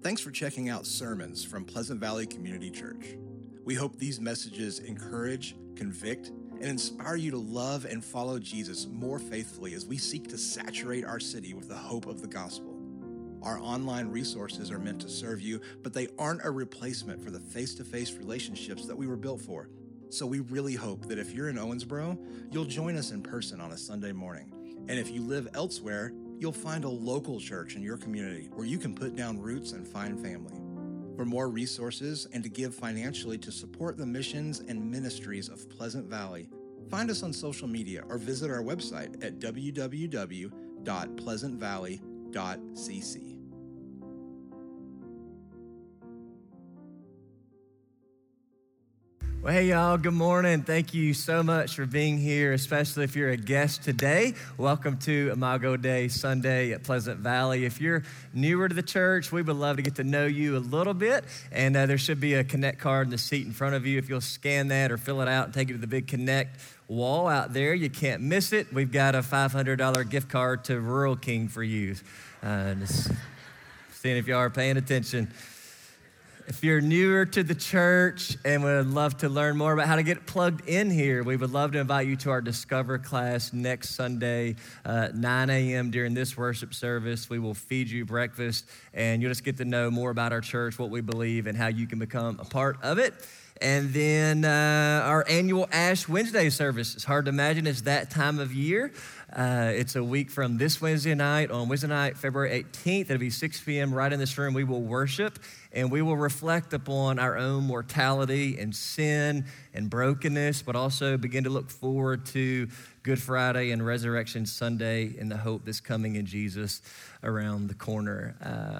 Thanks for checking out sermons from Pleasant Valley Community Church. We hope these messages encourage, convict, and inspire you to love and follow Jesus more faithfully as we seek to saturate our city with the hope of the gospel. Our online resources are meant to serve you, but they aren't a replacement for the face-to-face relationships that we were built for. So we really hope that if you're in Owensboro, you'll join us in person on a Sunday morning. And if you live elsewhere, you'll find a local church in your community where you can put down roots and find family. For more resources and to give financially to support the missions and ministries of Pleasant Valley, find us on social media or visit our website at www.pleasantvalley.cc. Well, hey, y'all, good morning. Thank you so much for being here, especially if you're a guest today. Welcome to Imago Day Sunday at Pleasant Valley. If you're newer to the church, we would love to get to know you a little bit, and there should be a Connect card in the seat in front of you. If you'll scan that or fill it out and take it to the big Connect wall out there, you can't miss it. We've got a $500 gift card to Rural King for you. Just seeing if y'all are paying attention. If you're newer to the church and would love to learn more about how to get plugged in here, we would love to invite you to our Discover class next Sunday, 9 a.m. during this worship service. We will feed you breakfast, and you'll just get to know more about our church, what we believe, and how you can become a part of it. And then our annual Ash Wednesday service. It's hard to imagine it's that time of year. It's a week from this Wednesday night. On Wednesday night, February 18th, it'll be 6 p.m. right in this room. We will worship, and we will reflect upon our own mortality and sin and brokenness, but also begin to look forward to Good Friday and Resurrection Sunday and the hope that's coming in Jesus around the corner.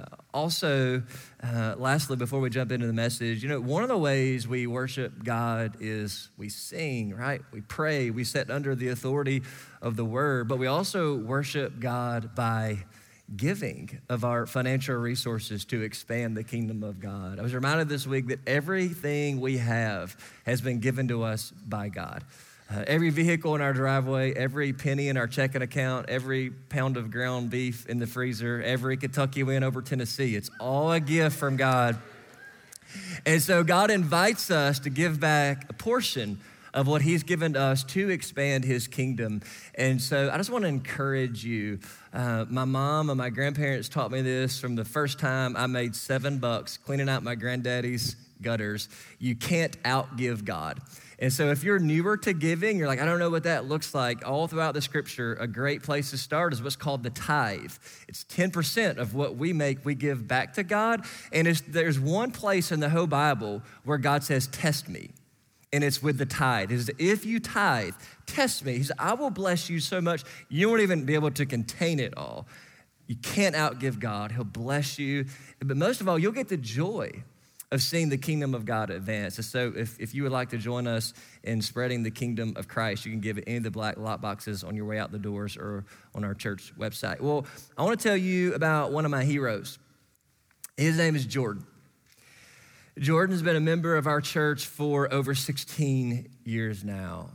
Lastly, before we jump into the message, one of the ways we worship God is we sing, right? We pray, we sit under the authority of the word, but we also worship God by giving of our financial resources to expand the kingdom of God. I was reminded this week that everything we have has been given to us by God. Every vehicle in our driveway, every penny in our checking account, every pound of ground beef in the freezer, every Kentucky win over Tennessee, it's all a gift from God. And so God invites us to give back a portion of what he's given to us to expand his kingdom. And so I just want to encourage you. My mom and my grandparents taught me this from the first time I made $7 cleaning out my granddaddy's gutters. You can't outgive God. And so if you're newer to giving, you're like, I don't know what that looks like. All throughout the scripture, a great place to start is what's called the tithe. It's 10% of what we make, we give back to God. And there's one place in the whole Bible where God says, test me. And it's with the tithe. He says, if you tithe, test me. He says, I will bless you so much, you won't even be able to contain it all. You can't outgive God. He'll bless you. But most of all, you'll get the joy of seeing the kingdom of God advance. And so if you would like to join us in spreading the kingdom of Christ, you can give it any of the black lot boxes on your way out the doors or on our church website. Well, I want to tell you about one of my heroes. His name is Jordan. Jordan's been a member of our church for over 16 years now.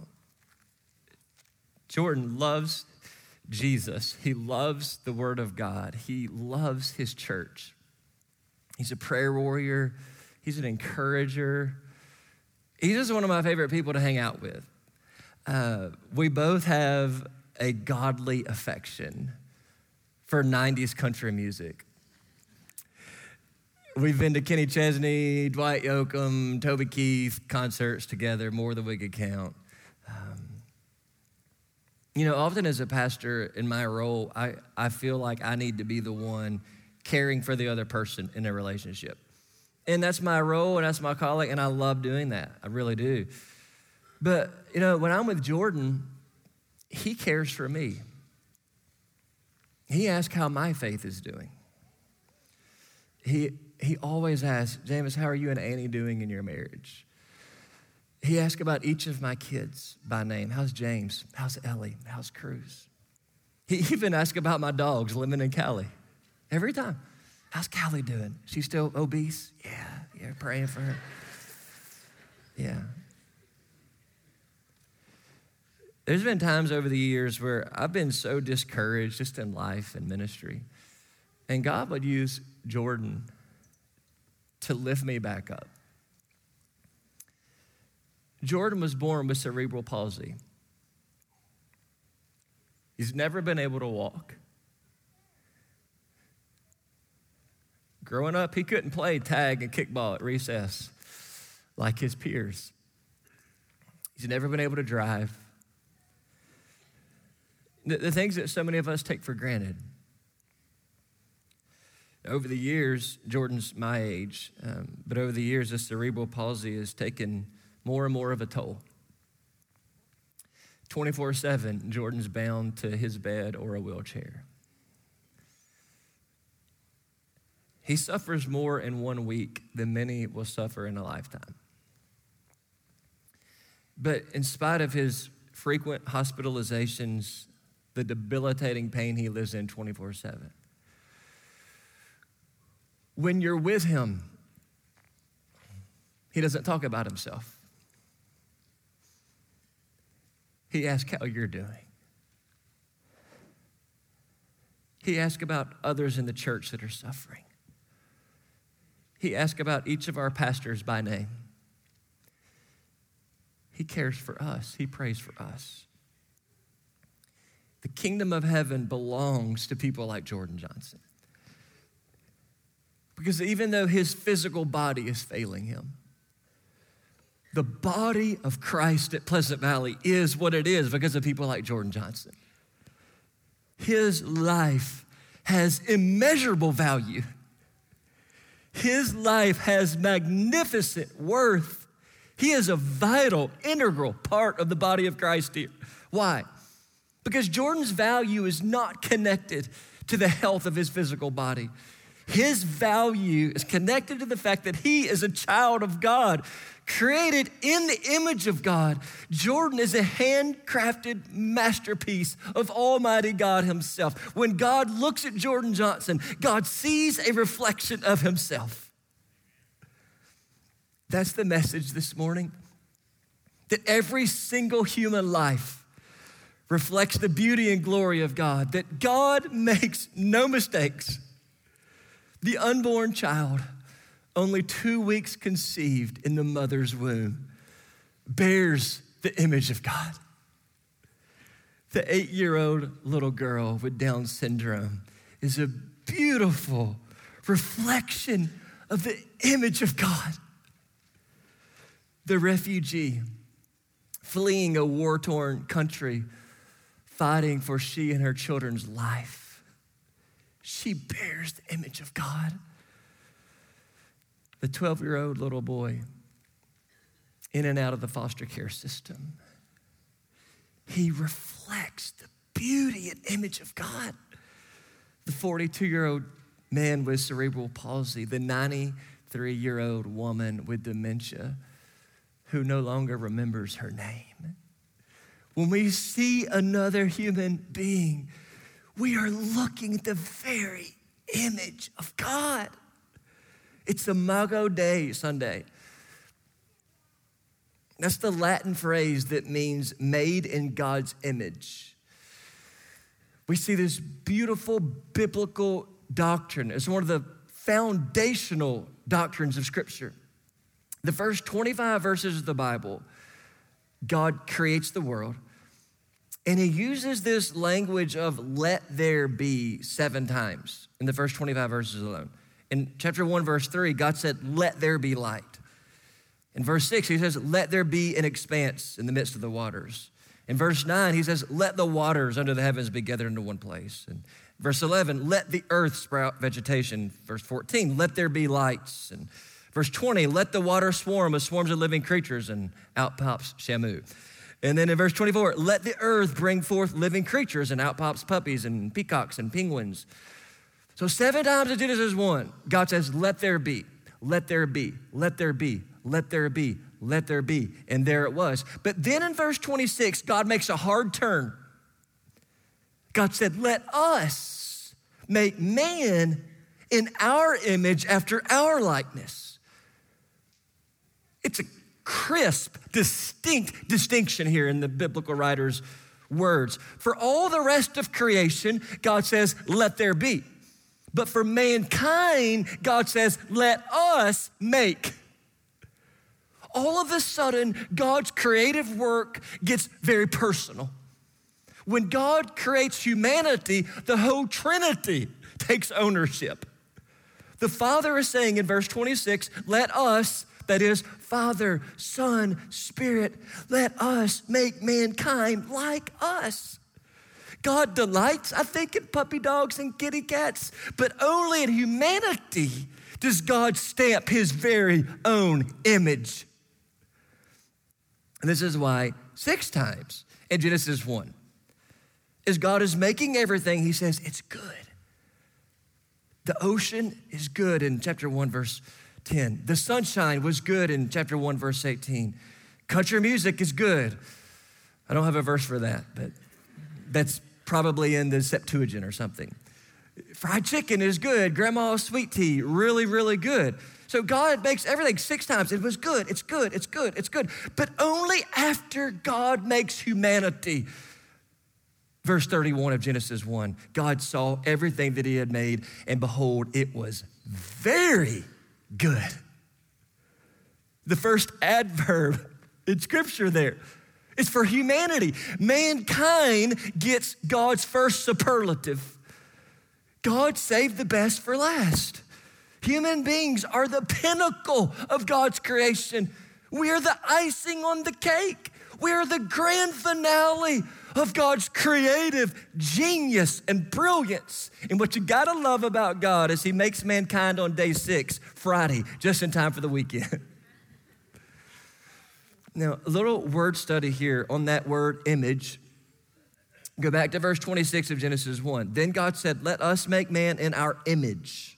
Jordan loves Jesus. He loves the Word of God. He loves his church. He's a prayer warrior. He's an encourager. He's just one of my favorite people to hang out with. We both have a godly affection for 90s country music. We've been to Kenny Chesney, Dwight Yoakam, Toby Keith concerts together, more than we could count. Often as a pastor in my role, I feel like I need to be the one caring for the other person in a relationship. And that's my role and that's my calling, and I love doing that. I really do. But, when I'm with Jordan, he cares for me. He asks how my faith is doing. He always asks, James, how are you and Annie doing in your marriage? He asks about each of my kids by name. How's James? How's Ellie? How's Cruz? He even asks about my dogs, Lemon and Callie. Every time. How's Callie doing? She's still obese? Yeah, praying for her. Yeah. There's been times over the years where I've been so discouraged just in life and ministry. And God would use Jordan to lift me back up. Jordan was born with cerebral palsy. He's never been able to walk. Growing up, he couldn't play tag and kickball at recess like his peers. He's never been able to drive. The things that so many of us take for granted. Over the years, Jordan's my age, but over the years, this cerebral palsy has taken more and more of a toll. 24/7, Jordan's bound to his bed or a wheelchair. He suffers more in 1 week than many will suffer in a lifetime. But in spite of his frequent hospitalizations, the debilitating pain he lives in 24/7, when you're with him, he doesn't talk about himself. He asks how you're doing. He asks about others in the church that are suffering. He asks about each of our pastors by name. He cares for us. He prays for us. The kingdom of heaven belongs to people like Jordan Johnson. Because even though his physical body is failing him, the body of Christ at Pleasant Valley is what it is because of people like Jordan Johnson. His life has immeasurable value. His life has magnificent worth. He is a vital, integral part of the body of Christ here. Why? Because Jordan's value is not connected to the health of his physical body. His value is connected to the fact that he is a child of God, created in the image of God. Jordan is a handcrafted masterpiece of Almighty God himself. When God looks at Jordan Johnson, God sees a reflection of himself. That's the message this morning, that every single human life reflects the beauty and glory of God, that God makes no mistakes. The unborn child, only 2 weeks conceived in the mother's womb, bears the image of God. The 8-year-old little girl with Down syndrome is a beautiful reflection of the image of God. The refugee fleeing a war-torn country, fighting for she and her children's life, she bears the image of God. The 12-year-old little boy in and out of the foster care system, he reflects the beauty and image of God. The 42-year-old man with cerebral palsy, the 93-year-old woman with dementia who no longer remembers her name. When we see another human being, we are looking at the very image of God. It's Imago Dei Sunday. That's the Latin phrase that means made in God's image. We see this beautiful biblical doctrine. It's one of the foundational doctrines of Scripture. The first 25 verses of the Bible, God creates the world, and he uses this language of let there be 7 times in the first 25 verses alone. In chapter 1, verse 3, God said, let there be light. In verse 6, he says, let there be an expanse in the midst of the waters. In verse 9, he says, let the waters under the heavens be gathered into one place. And verse 11, let the earth sprout vegetation. Verse 14, let there be lights. And verse 20, let the water swarm with swarms of living creatures. And out pops Shamu. And then in verse 24, let the earth bring forth living creatures, and out pops puppies and peacocks and penguins. So 7 times in Genesis 1, God says, let there be, let there be, let there be, let there be, let there be. And there it was. But then in verse 26, God makes a hard turn. God said, let us make man in our image after our likeness. It's a crisp, distinct distinction here in the biblical writer's words. For all the rest of creation, God says, let there be. But for mankind, God says, let us make. All of a sudden, God's creative work gets very personal. When God creates humanity, the whole Trinity takes ownership. The Father is saying in verse 26, let us, that is, Father, Son, Spirit, let us make mankind like us. God delights, I think, in puppy dogs and kitty cats, but only in humanity does God stamp his very own image. And this is why 6 times in Genesis 1, as God is making everything, he says, it's good. The ocean is good in chapter 1, verse 10. The sunshine was good in chapter 1, verse 18. Country music is good. I don't have a verse for that, but that's probably in the Septuagint or something. Fried chicken is good. Grandma's sweet tea, really, really good. So God makes everything 6 times. It was good, it's good, it's good, it's good. But only after God makes humanity. Verse 31 of Genesis 1, God saw everything that he had made, and behold, it was very good. The first adverb in Scripture there is for humanity. Mankind gets God's first superlative. God saved the best for last. Human beings are the pinnacle of God's creation. We are the icing on the cake. We are the grand finale of God's creative genius and brilliance. And what you gotta love about God is he makes mankind on day 6, Friday, just in time for the weekend. Now, a little word study here on that word image. Go back to verse 26 of Genesis 1. Then God said, let us make man in our image,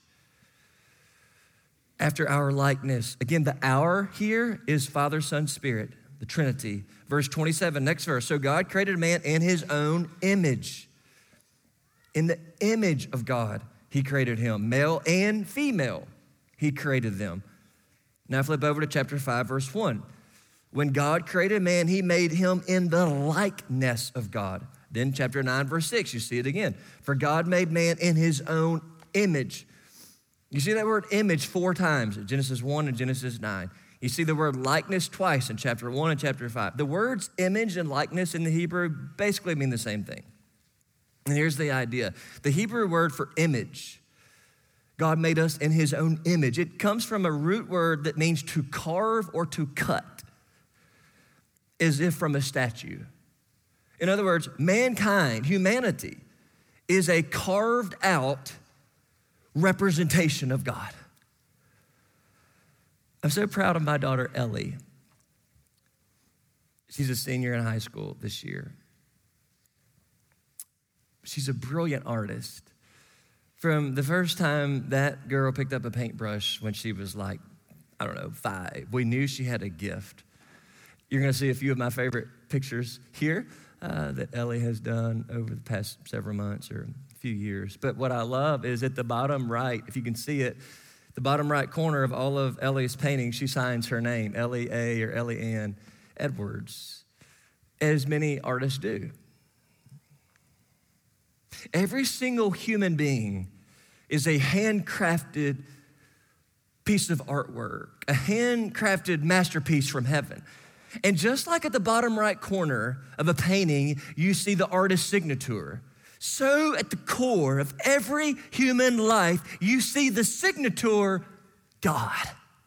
after our likeness. Again, the our here is Father, Son, Spirit, the Trinity. Verse 27, next verse. So God created man in his own image. In the image of God, he created him. Male and female, he created them. Now flip over to chapter 5, verse 1. When God created man, he made him in the likeness of God. Then chapter 9, verse 6, you see it again. For God made man in his own image. You see that word image 4 times in Genesis 1 and Genesis 9. You see the word likeness twice in chapter 1 and chapter 5. The words image and likeness in the Hebrew basically mean the same thing. And here's the idea. The Hebrew word for image, God made us in his own image. It comes from a root word that means to carve or to cut, as if from a statue. In other words, mankind, humanity, is a carved out representation of God. I'm so proud of my daughter, Ellie. She's a senior in high school this year. She's a brilliant artist. From the first time that girl picked up a paintbrush when she was like, 5, we knew she had a gift. You're gonna see a few of my favorite pictures here that Ellie has done over the past several months or a few years. But what I love is at the bottom right, if you can see it, the bottom right corner of all of Ellie's paintings, she signs her name, Ellie A. or Ellie Ann Edwards, as many artists do. Every single human being is a handcrafted piece of artwork, a handcrafted masterpiece from heaven. And just like at the bottom right corner of a painting, you see the artist's signature, so at the core of every human life, you see the signature, God.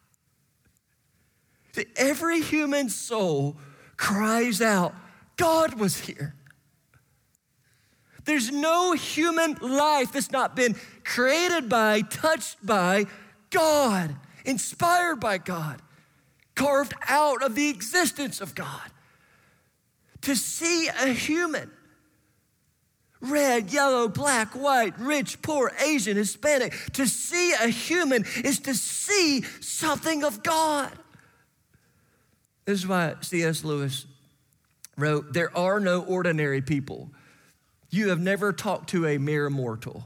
Every human soul cries out, God was here. There's no human life that's not been created by, touched by God, inspired by God, carved out of the existence of God. To see a human, red, yellow, black, white, rich, poor, Asian, Hispanic, to see a human is to see something of God. This is why C.S. Lewis wrote, there are no ordinary people. You have never talked to a mere mortal.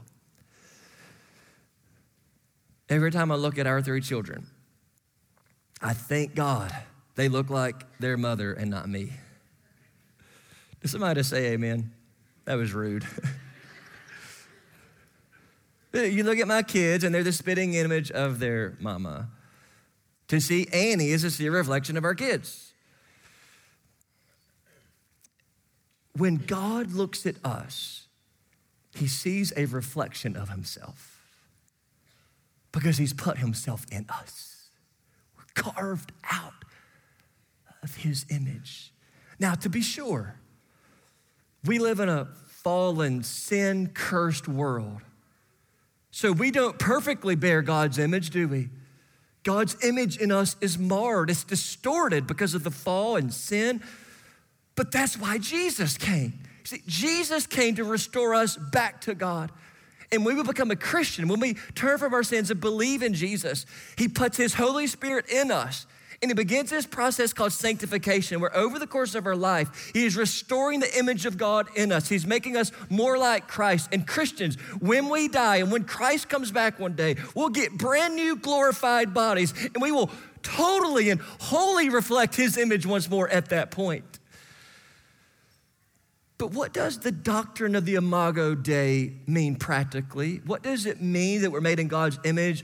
Every time I look at our 3 children, I thank God they look like their mother and not me. Does somebody say amen? That was rude. You look at my kids and they're the spitting image of their mama. To see Annie is to see a reflection of our kids. When God looks at us, he sees a reflection of himself because he's put himself in us. We're carved out of his image. Now, to be sure, we live in a fallen, sin-cursed world. So we don't perfectly bear God's image, do we? God's image in us is marred. It's distorted because of the fall and sin. But that's why Jesus came. See, Jesus came to restore us back to God. And when we become a Christian, when we turn from our sins and believe in Jesus, he puts his Holy Spirit in us. And he begins this process called sanctification, where over the course of our life, he is restoring the image of God in us. He's making us more like Christ. And Christians, when we die and when Christ comes back one day, we'll get brand new glorified bodies, and we will totally and wholly reflect his image once more at that point. But what does the doctrine of the Imago Dei mean practically? What does it mean that we're made in God's image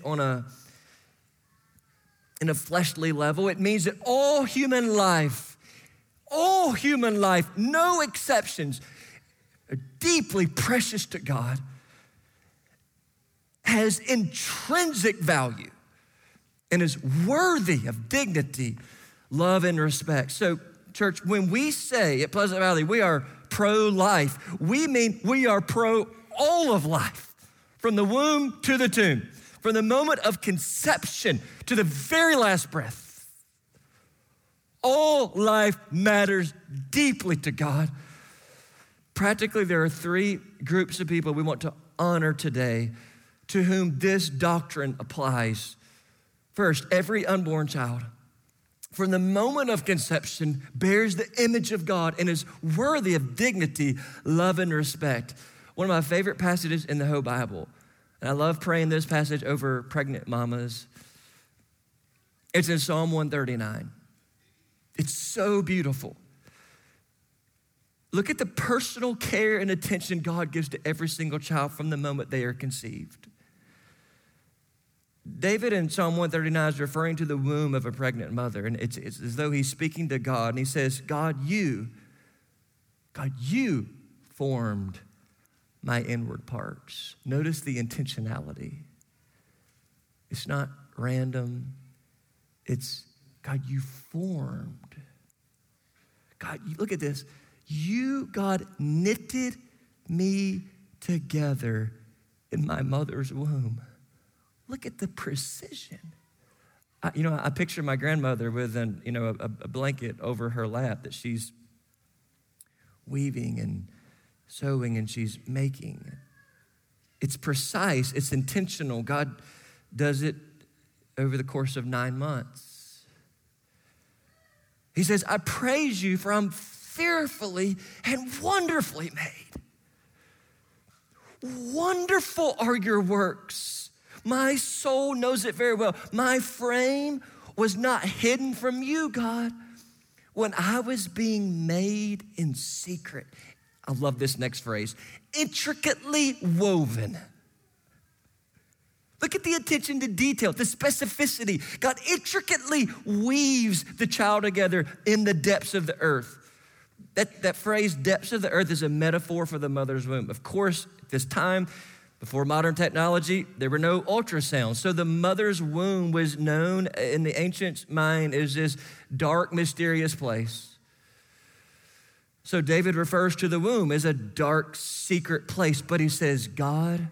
in a fleshly level? It means that all human life, no exceptions, are deeply precious to God, has intrinsic value, and is worthy of dignity, love, and respect. So, church, when we say at Pleasant Valley we are pro-life, we mean we are pro all of life, from the womb to the tomb, from the moment of conception to the very last breath. All life matters deeply to God. Practically, there are three groups of people we want to honor today to whom this doctrine applies. First, every unborn child, from the moment of conception, bears the image of God and is worthy of dignity, love, and respect. One of my favorite passages in the whole Bible, and I love praying this passage over pregnant mamas. It's in Psalm 139. It's so beautiful. Look at the personal care and attention God gives to every single child from the moment they are conceived. David in Psalm 139 is referring to the womb of a pregnant mother, and it's as though he's speaking to God, and he says, God, you formed my inward parts. Notice the intentionality. It's not random. It's, God, you formed. God, look at this. You, God, knitted me together in my mother's womb. Look at the precision. I picture my grandmother with a blanket over her lap that she's weaving and sewing and she's making. It's precise, it's intentional. God does it over the course of 9 months. He says, I praise you for I'm fearfully and wonderfully made. Wonderful are your works. My soul knows it very well. My frame was not hidden from you, God, when I was being made in secret. I love this next phrase, intricately woven. Look at the attention to detail, the specificity. God intricately weaves the child together in the depths of the earth. That phrase, depths of the earth, is a metaphor for the mother's womb. Of course, at this time, before modern technology, there were no ultrasounds. So the mother's womb was known in the ancient mind as this dark, mysterious place. So David refers to the womb as a dark, secret place, but he says, God,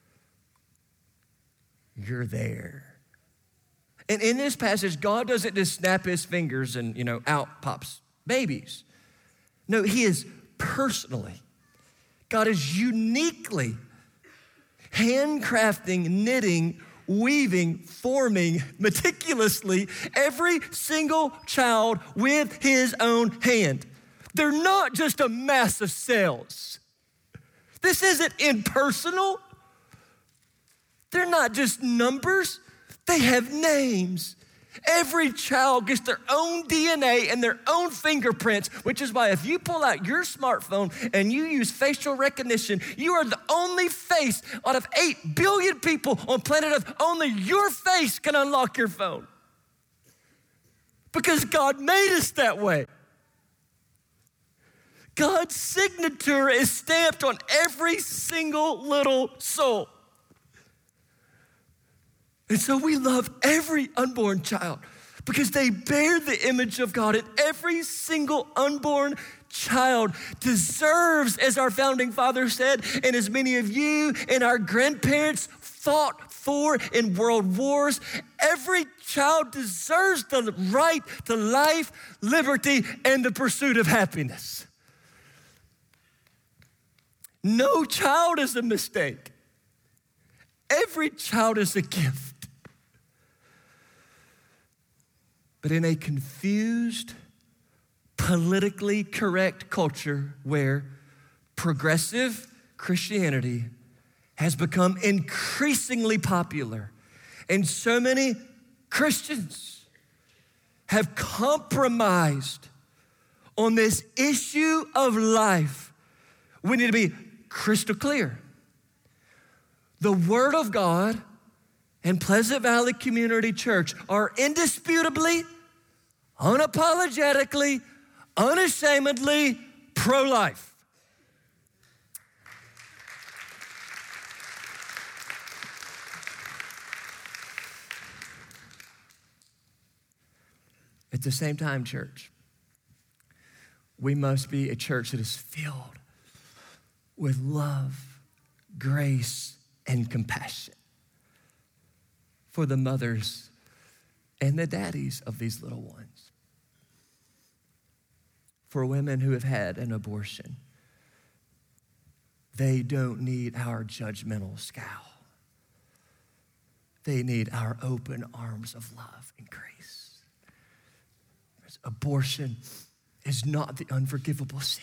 you're there. And in this passage, God doesn't just snap his fingers and, out pops babies. No, he is personally, God is uniquely handcrafting, knitting, weaving, forming meticulously every single child with his own hand. They're not just a mass of cells. This isn't impersonal. They're not just numbers. They have names. Every child gets their own DNA and their own fingerprints, which is why if you pull out your smartphone and you use facial recognition, you are the only face out of 8 billion people on planet Earth, only your face can unlock your phone. Because God made us that way. God's signature is stamped on every single little soul. And so we love every unborn child because they bear the image of God, and every single unborn child deserves, as our founding father said, and as many of you and our grandparents fought for in world wars, every child deserves the right to life, liberty, and the pursuit of happiness. No child is a mistake. Every child is a gift. But in a confused, politically correct culture where progressive Christianity has become increasingly popular, and so many Christians have compromised on this issue of life, we need to be crystal clear. The Word of God and Pleasant Valley Community Church are indisputably, unapologetically, unashamedly pro-life. At the same time, church, we must be a church that is filled with love, grace, and compassion for the mothers and the daddies of these little ones, for women who have had an abortion. They don't need our judgmental scowl. They need our open arms of love and grace. Abortion is not the unforgivable sin.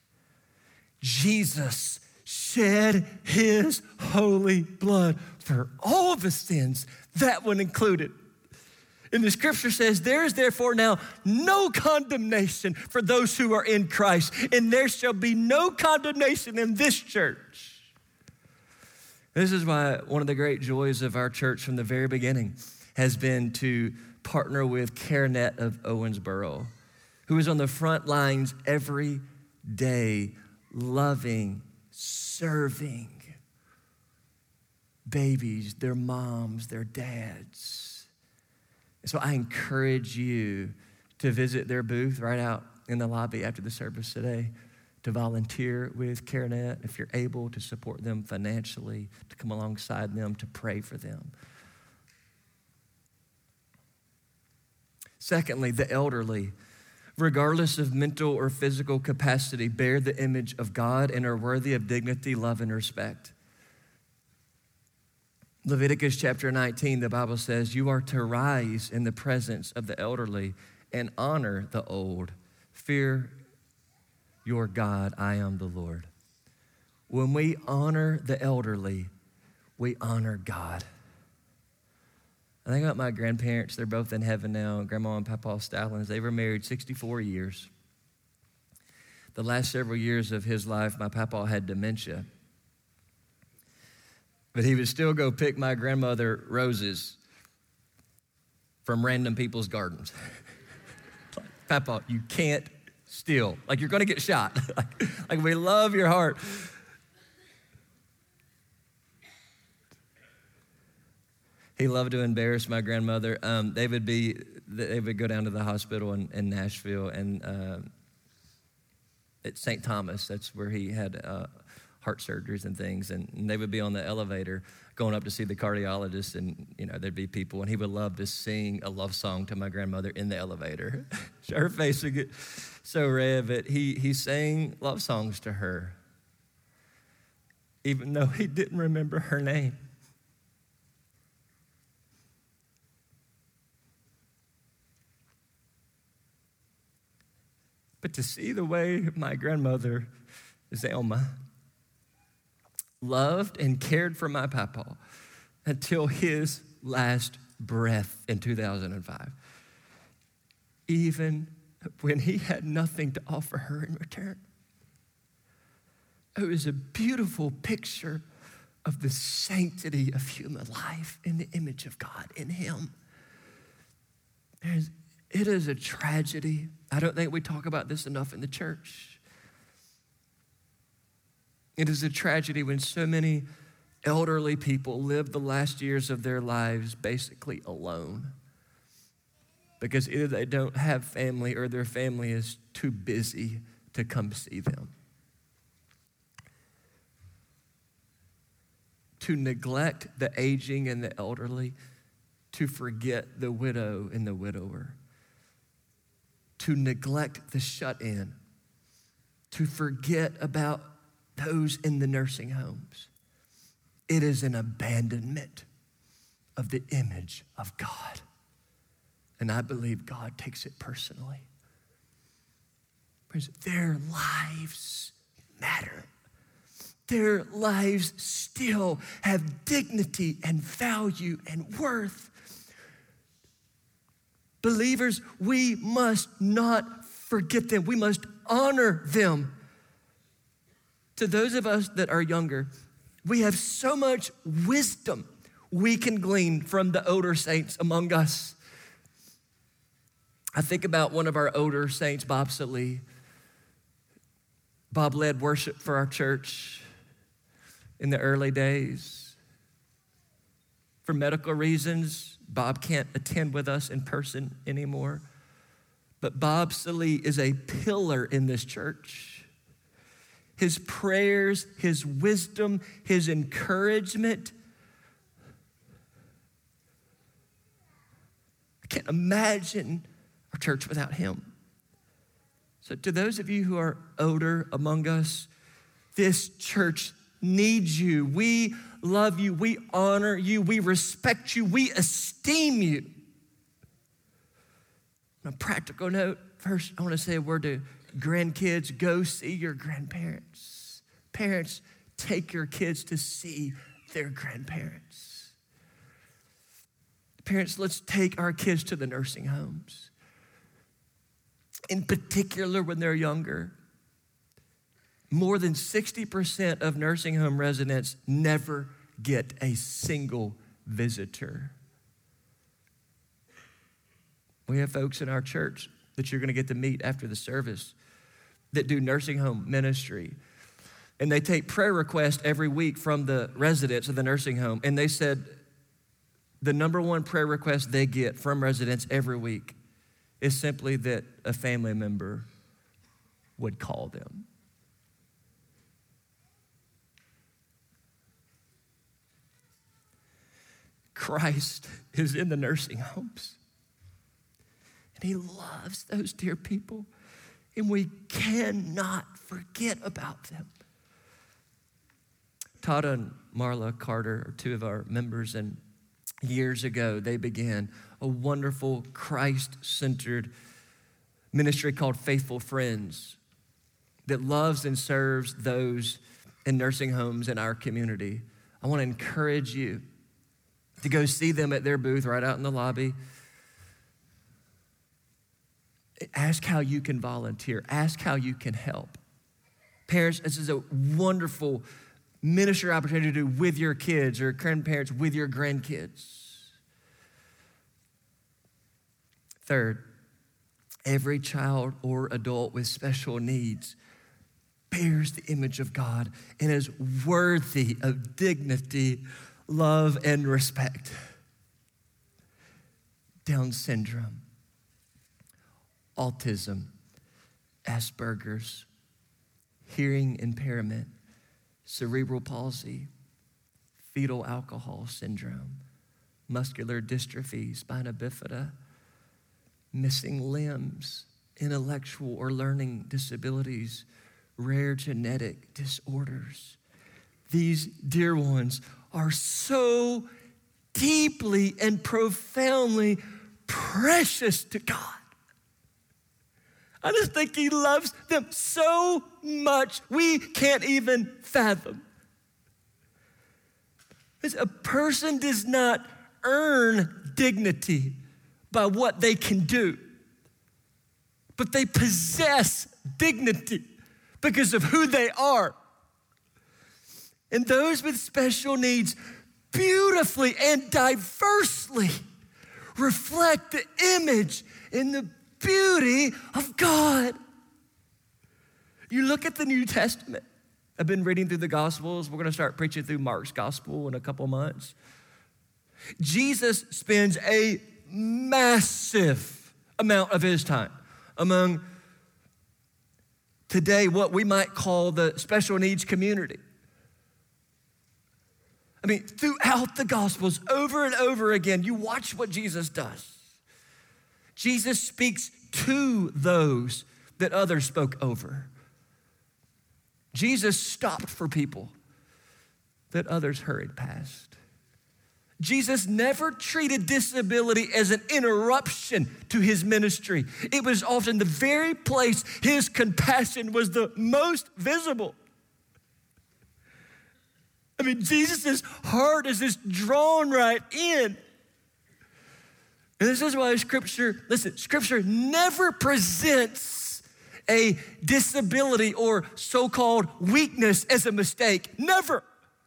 Jesus shed his holy blood for all the sins, that one included. And the scripture says, there is therefore now no condemnation for those who are in Christ, and there shall be no condemnation in this church. This is why one of the great joys of our church from the very beginning has been to partner with CareNet of Owensboro, who is on the front lines every day, loving, serving babies, their moms, their dads. So I encourage you to visit their booth right out in the lobby after the service today, to volunteer with CareNet if you're able, to support them financially, to come alongside them, to pray for them. Secondly, the elderly, regardless of mental or physical capacity, bear the image of God and are worthy of dignity, love, and respect. Leviticus chapter 19, the Bible says, you are to rise in the presence of the elderly and honor the old. Fear your God, I am the Lord. When we honor the elderly, we honor God. I think about my grandparents. They're both in heaven now, Grandma and Papa Stallings. They were married 64 years. The last several years of his life, my papa had dementia. But he would still go pick my grandmother roses from random people's gardens. Papa, you can't steal. Like, you're going to get shot. like, we love your heart. He loved to embarrass my grandmother. They would go down to the hospital in Nashville, and at St. Thomas, that's where he had heart surgeries and things, and they would be on the elevator going up to see the cardiologist, and there'd be people, and he would love to sing a love song to my grandmother in the elevator. Her face would get so red, but he sang love songs to her, even though he didn't remember her name. But to see the way my grandmother, Zelma, loved and cared for my papa until his last breath in 2005, even when he had nothing to offer her in return. It was a beautiful picture of the sanctity of human life in the image of God in him. It is a tragedy. I don't think we talk about this enough in the church. It is a tragedy when so many elderly people live the last years of their lives basically alone because either they don't have family or their family is too busy to come see them. To neglect the aging and the elderly, to forget the widow and the widower, to neglect the shut-in, to forget about those in the nursing homes. It is an abandonment of the image of God. And I believe God takes it personally. Their lives matter. Their lives still have dignity and value and worth. Believers, we must not forget them. We must honor them. To those of us that are younger, we have so much wisdom we can glean from the older saints among us. I think about one of our older saints, Bob Salee. Bob led worship for our church in the early days. For medical reasons, Bob can't attend with us in person anymore. But Bob Salee is a pillar in this church. His prayers, his wisdom, his encouragement. I can't imagine our church without him. So to those of you who are older among us, this church needs you. We love you. We honor you. We respect you. We esteem you. On a practical note, first, I want to say a word to grandkids. Go see your grandparents. Parents, take your kids to see their grandparents. Parents, let's take our kids to the nursing homes. In particular, when they're younger. More than 60% of nursing home residents never get a single visitor. We have folks in our church that you're going to get to meet after the service that do nursing home ministry. And they take prayer requests every week from the residents of the nursing home. And they said the number one prayer request they get from residents every week is simply that a family member would call them. Christ is in the nursing homes. And he loves those dear people. And we cannot forget about them. Todd and Marla Carter are two of our members, and years ago they began a wonderful Christ-centered ministry called Faithful Friends that loves and serves those in nursing homes in our community. I want to encourage you to go see them at their booth right out in the lobby. Ask how you can volunteer. Ask how you can help. Parents, this is a wonderful ministry opportunity to do with your kids, or grandparents with your grandkids. Third, every child or adult with special needs bears the image of God and is worthy of dignity, love, and respect. Down syndrome, autism, Asperger's, hearing impairment, cerebral palsy, fetal alcohol syndrome, muscular dystrophy, spina bifida, missing limbs, intellectual or learning disabilities, rare genetic disorders. These dear ones are so deeply and profoundly precious to God. I just think he loves them so much we can't even fathom. A person does not earn dignity by what they can do, but they possess dignity because of who they are And those with special needs beautifully and diversely reflect the image and the beauty of God. You look at the New Testament. I've been reading through the Gospels. We're going to start preaching through Mark's Gospel in a couple months. Jesus spends a massive amount of his time among today what we might call the special needs community. I mean, throughout the Gospels, over and over again, you watch what Jesus does. Jesus speaks to those that others spoke over. Jesus stopped for people that others hurried past. Jesus never treated disability as an interruption to his ministry. It was often the very place his compassion was the most visible. I mean, Jesus' heart is just drawn right in. And this is why Scripture never presents a disability or so-called weakness as a mistake. Never.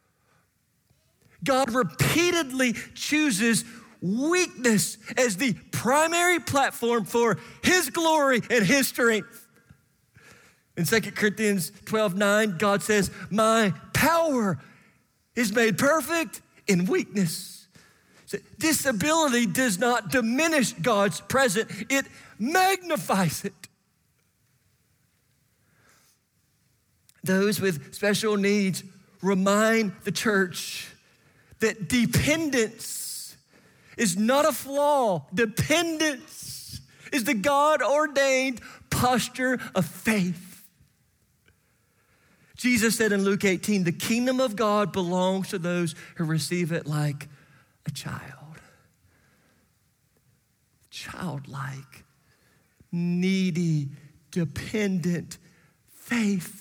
God repeatedly chooses weakness as the primary platform for his glory and his strength. In 2 Corinthians 12:9, God says, my power is made perfect in weakness. So disability does not diminish God's presence, it magnifies it. Those with special needs remind the church that dependence is not a flaw. Dependence is the God-ordained posture of faith. Jesus said in Luke 18, the kingdom of God belongs to those who receive it like a child. Childlike, needy, dependent faith.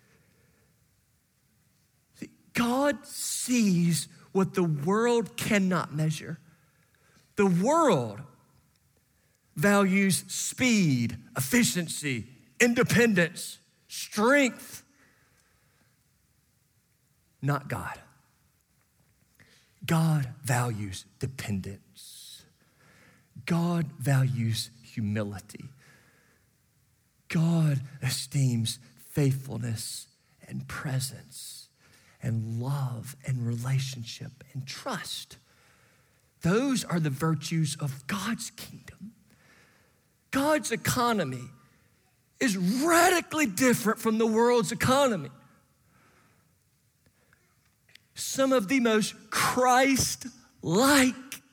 See, God sees what the world cannot measure. The world values speed, efficiency, independence, strength. Not God. God values dependence. God values humility. God esteems faithfulness and presence and love and relationship and trust. Those are the virtues of God's kingdom. God's economy is radically different from the world's economy. Some of the most Christ-like,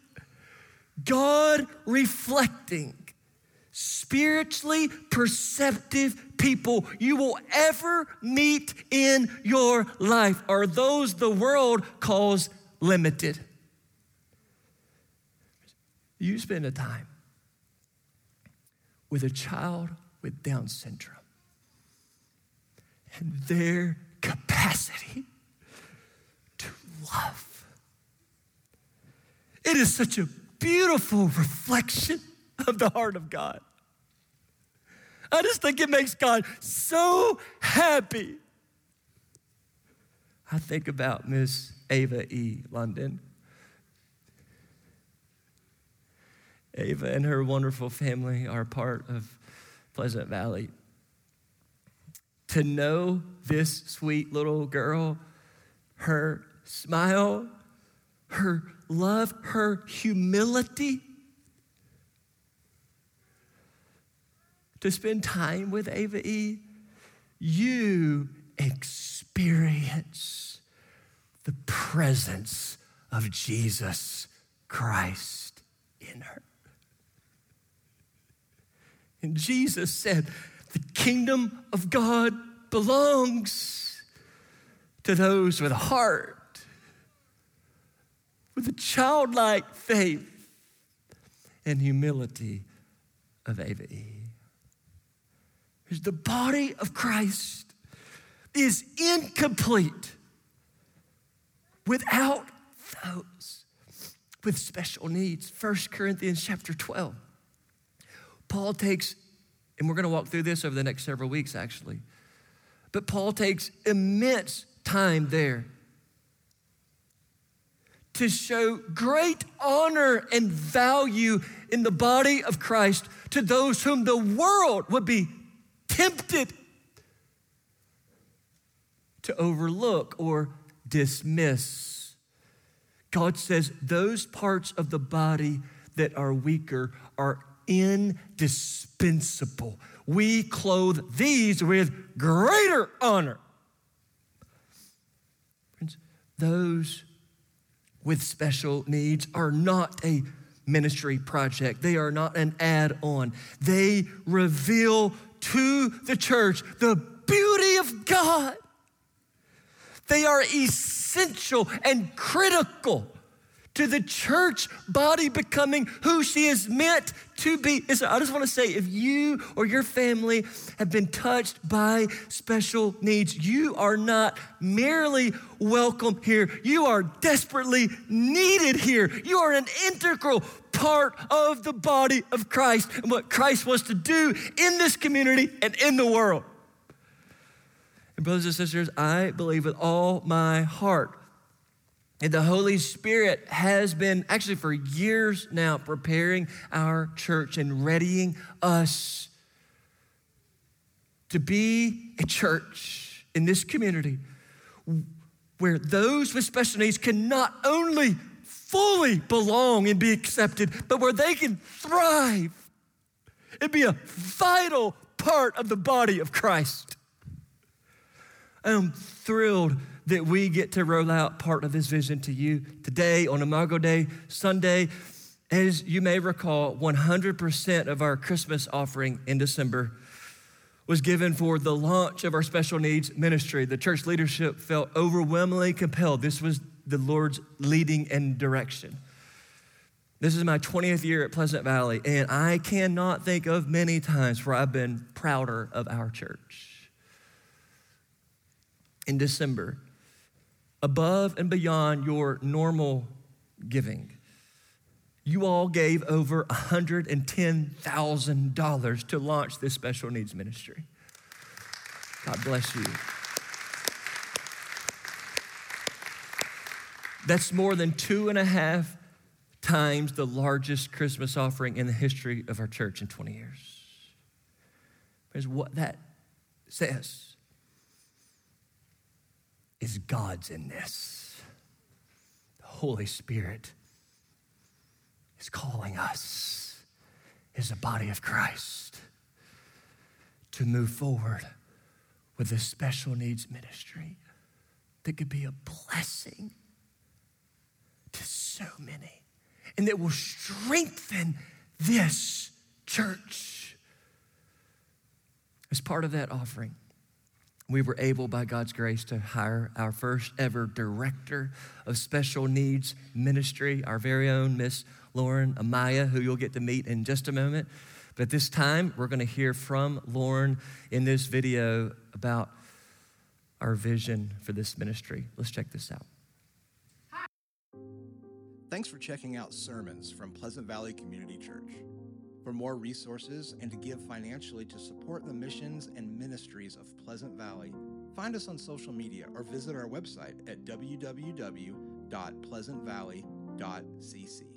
God-reflecting, spiritually perceptive people you will ever meet in your life are those the world calls limited. You spend a time with a child with Down syndrome and their capacity to love. It is such a beautiful reflection of the heart of God. I just think it makes God so happy. I think about Miss Ava E. London. Ava and her wonderful family are part of Pleasant Valley. To know this sweet little girl, her smile, her love, her humility, to spend time with Ava E., you experience the presence of Jesus Christ in her. And Jesus said, the kingdom of God belongs to those with a heart, with a childlike faith and humility of Ava E. The body of Christ is incomplete without those with special needs. 1 Corinthians chapter 12. Paul takes, and we're going to walk through this over the next several weeks actually, but Paul takes immense time there to show great honor and value in the body of Christ to those whom the world would be tempted to overlook or dismiss. God says those parts of the body that are weaker are indispensable. We clothe these with greater honor. Friends, those with special needs are not a ministry project. They are not an add-on. They reveal to the church the beauty of God. They are essential and critical to the church body becoming who she is meant to be. Listen, I just want to say, if you or your family have been touched by special needs, you are not merely welcome here. You are desperately needed here. You are an integral part of the body of Christ and what Christ wants to do in this community and in the world. And brothers and sisters, I believe with all my heart and the Holy Spirit has been, actually for years now, preparing our church and readying us to be a church in this community where those with special needs can not only fully belong and be accepted, but where they can thrive and be a vital part of the body of Christ. I am thrilled that we get to roll out part of this vision to you today on Imago Day Sunday. As you may recall, 100% of our Christmas offering in December was given for the launch of our special needs ministry. The church leadership felt overwhelmingly compelled. This was the Lord's leading and direction. This is my 20th year at Pleasant Valley, and I cannot think of many times where I've been prouder of our church. In December, above and beyond your normal giving, you all gave over $110,000 to launch this special needs ministry. God bless you. That's more than 2.5 times the largest Christmas offering in the history of our church in 20 years. Because what that says is God's in this. The Holy Spirit is calling us as a body of Christ to move forward with a special needs ministry that could be a blessing to so many and that will strengthen this church. As part of that offering, we were able, by God's grace, to hire our first ever director of special needs ministry, our very own Miss Lauren Amaya, who you'll get to meet in just a moment. But this time, we're going to hear from Lauren in this video about our vision for this ministry. Let's check this out. Thanks for checking out sermons from Pleasant Valley Community Church. For more resources and to give financially to support the missions and ministries of Pleasant Valley, find us on social media or visit our website at www.pleasantvalley.cc.